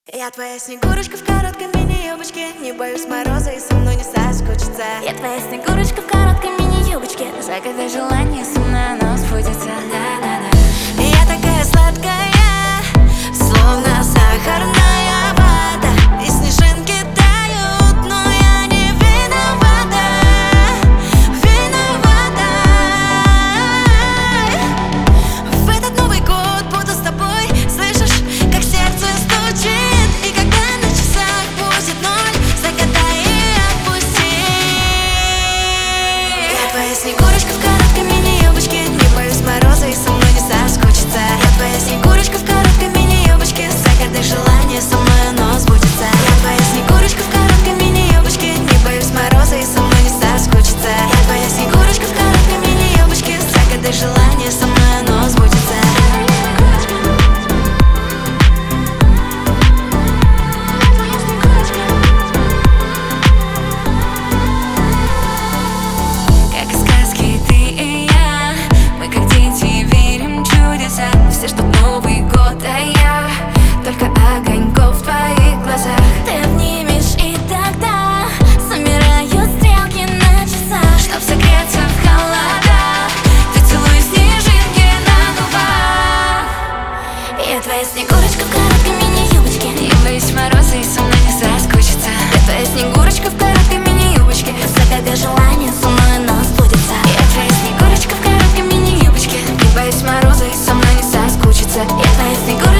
Я твоя снегурочка в короткой мини-юбочке, не боюсь мороза и со мной не соскучиться. Я твоя снегурочка в короткой мини-юбочке, загадай желание, со мной оно сбудется. Да-да-да. Я такая сладкая, словно сахарная вата, и снежинки тают, но я не виновата, виновата. В этот Новый год буду с тобой, слышишь, как сердце стучит. И когда на часах будет 0, загадай и отпусти. Я твоя снегурочка в короткой мини-юбочке, не боюсь мороза и со мной не соскучиться. Я твоя снегурочка в короткой мини-юбочке, загадай желание, со мной оно сбудется. Я твоя снегурочка в короткой мини-юбочке, не боюсь мороза и со мной не соскучиться. Я твоя снегурочка в короткой мини-юбочке, загадай желание, со мной оно сбудется. Все, что Новый год, а я только огоньков в твоих глазах. Ты обнимешь, и тогда замирают стрелки на часах. Чтоб согреться в холодах, ты целуешь снежинки на губах. Я твоя снегурочка в короткой мини-юбочке, не боюсь мороза и со мной не соскучиться. Я твоя снегурочка в короткой мини-юбочке, загадай желание, со мной оно сбудется. Я твоя снегурочка в короткой мини-юбочке, не боюсь мороза и со мной не соскучиться. Я твоя снегурочка